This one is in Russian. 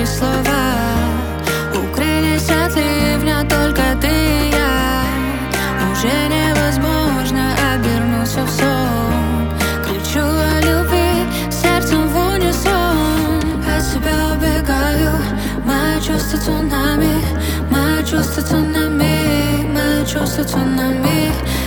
кончились слова. Укрылись от ливня только ты и я. Уже невозможно обернуться в сон. Кричу о любви сердцем в унисон. От себя убегаю, мои чувства цунами, мои чувства цунами, мои чувства цунами.